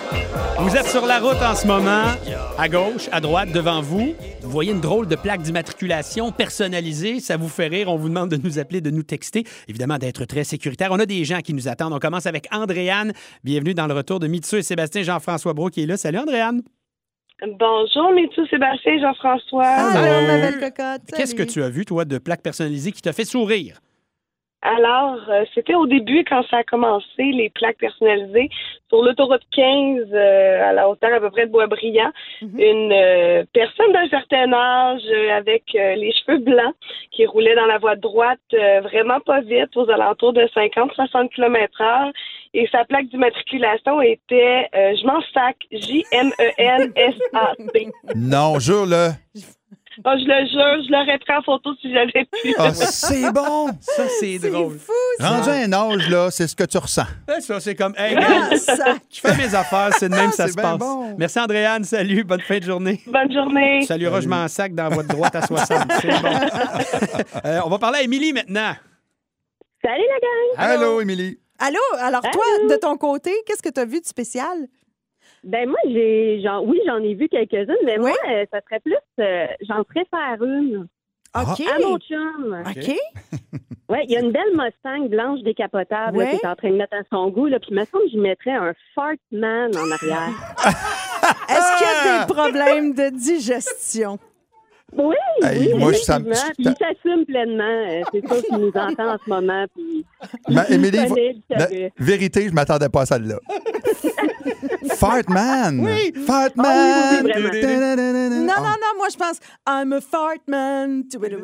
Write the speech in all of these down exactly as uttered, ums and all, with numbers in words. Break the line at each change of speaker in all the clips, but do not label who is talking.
Vous êtes sur la route en ce moment, à gauche, à droite, devant vous. Vous voyez une drôle de plaque d'immatriculation personnalisée. Ça vous fait rire. On vous demande de nous appeler, de nous texter. Évidemment, d'être très sécuritaire. On a des gens qui nous attendent. On commence avec Andréane. Bienvenue dans le retour de Mitsu et Sébastien. Jean-François Brault qui est là. Salut, Andréane.
Bonjour, Mitsu, Sébastien, Jean-François.
Allô, ma belle cocotte.
Qu'est-ce que tu as vu, toi, de plaque personnalisée qui t'a fait sourire?
Alors, euh, c'était au début quand ça a commencé, les plaques personnalisées. Sur l'autoroute quinze, euh, à la hauteur à peu près de Boisbriand, mm-hmm. une euh, personne d'un certain âge euh, avec euh, les cheveux blancs qui roulait dans la voie de droite euh, vraiment pas vite, aux alentours de cinquante à soixante kilomètres heure. Et sa plaque d'immatriculation était euh, « Je m'en sac, J M E N S A C ».
Non, jure-le.
Oh, je le jure, je l'aurais pris en photo si j'avais pu.
Ah, c'est bon!
Ça, c'est, c'est drôle.
Fou, ça.
Rendu à un âge, là, c'est ce que tu ressens.
Ça, c'est comme, hey, gars, je fais mes affaires, c'est de même que ça
c'est
se
bien
passe.
bon.
Merci, Andréane. Salut, bonne fin de journée.
Bonne journée.
Tu salueras, je m'en sac dans votre droite à soixante. C'est bon. euh, on va parler à Émilie maintenant.
Salut, la gang.
Allô, Émilie.
Allô? Alors,
Allô?
toi, de ton côté, qu'est-ce que tu as vu de spécial?
Ben moi, j'ai, genre, oui, j'en ai vu quelques-unes, mais
oui?
moi, euh, ça serait plus, euh, j'en préfère une.
OK.
À mon chum.
OK.
Oui, il y a une belle Mustang blanche décapotable
ouais?
là, qui est en train de mettre à son goût. Là, puis il me semble que je mettrais un Fartman en arrière.
Est-ce qu'il y a des problèmes de digestion?
Oui,
Hey,
oui,
moi, je- ça-
effectivement. Puis il s'assume pleinement. Euh, c'est ça qu'il nous entend en ce moment. Puis
Ma- Émilie,
il connaît,
faut-
il savait.
la vérité, je m'attendais pas à celle-là. Fartman!
Oui.
Fartman!
Ah oui, oui, oui, vraiment.
Non, non, non, moi, je pense I'm a fart man.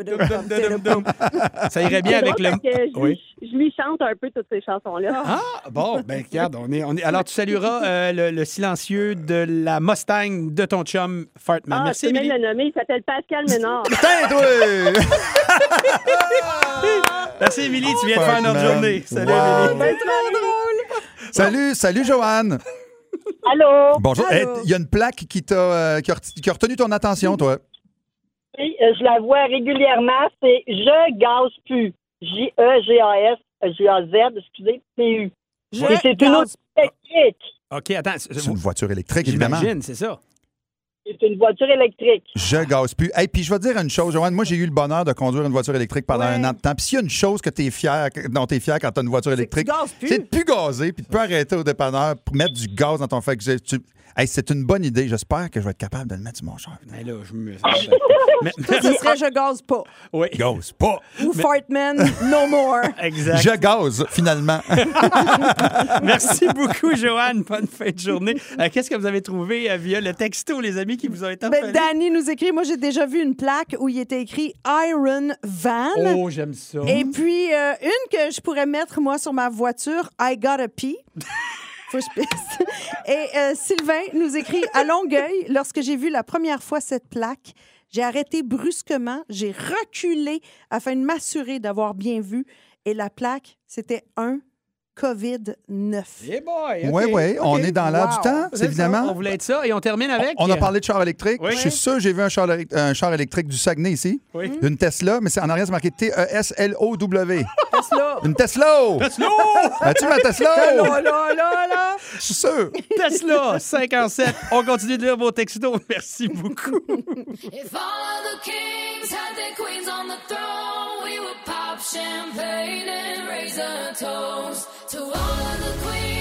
Ça irait bien
C'est
avec
drôle
le...
parce que je,
Oui.
je lui chante un peu toutes ces chansons-là.
Ah, bon, ben regarde, on est, on est... Alors, tu salueras euh, le, le silencieux de la Mustang de ton chum Fartman.
Ah,
Merci,
tu peux même
Émilie.
le nommer. Il s'appelle Pascal Ménard.
Putain, toi!
Merci, Émilie. Tu viens de faire notre
Fartman.
journée. Salut,
Wow.
Émilie.
C'est trop drôle.
Salut, salut, Joanne.
Allô?
Bonjour.
Allô.
Il y a une plaque qui, t'a, euh, qui, a, ret- qui a retenu ton attention, toi.
Oui, euh, je la vois régulièrement, c'est Je gaze plus. J E G A S, G A Z, excusez, P U.
Je
Et c'est une
gaz-
autre électrique.
OK, attends.
C'est une voiture électrique, évidemment.
J'imagine, c'est ça.
C'est une voiture électrique.
Je gaze plus. Hey, puis je vais te dire une chose, Joanne. Moi, j'ai eu le bonheur de conduire une voiture électrique pendant
Ouais.
un an de temps. Puis s'il y a une chose que tu es fier, dont tu es fier quand tu as une voiture
C'est que tu
électrique,
gazes plus.
c'est de plus gazer puis de plus arrêter au dépanneur pour mettre du gaz dans ton fait que tu... Hey, c'est une bonne idée. J'espère que je vais être capable de le mettre sur mon char.
Mais là, je me... Mais-
Toi, ce serait je gaze pas.
Oui,
Gaze pas.
Ou Fartman, no more.
exact.
Je gaze, finalement.
Merci beaucoup, Joanne. Bonne fin de journée. Euh, qu'est-ce que vous avez trouvé euh, via le texto, les amis qui vous ont été
Ben, Danny nous écrit, moi j'ai déjà vu une plaque où il était écrit Iron Van.
Oh, j'aime ça.
Et puis euh, une que je pourrais mettre moi sur ma voiture, I gotta pee. Faut que je pisse. Et euh, Sylvain nous écrit à Longueuil, lorsque j'ai vu la première fois cette plaque, j'ai arrêté brusquement, j'ai reculé afin de m'assurer d'avoir bien vu. Et la plaque, c'était un covid neuf.
Eh boy, OK.
Oui, oui, on
OK.
est dans l'air
Wow.
du temps, c'est
C'est
évidemment.
ça, on voulait être ça. Et on termine avec...
On a parlé de char électrique.
Oui.
Je suis sûr que j'ai vu un char, élec- un char électrique du Saguenay ici.
Oui.
Une Tesla, mais c'est en arrière, c'est marqué T E S L O W.
Tesla.
Une Tesla!
Tesla!
As-tu ma Tesla?
Là, là, là, là.
Je suis sûr.
Tesla, cinq en sept. On continue de lire vos textos. Merci beaucoup.
If all the kings had their queens on the throne, we would pop champagne and raise a toast to all of the queens.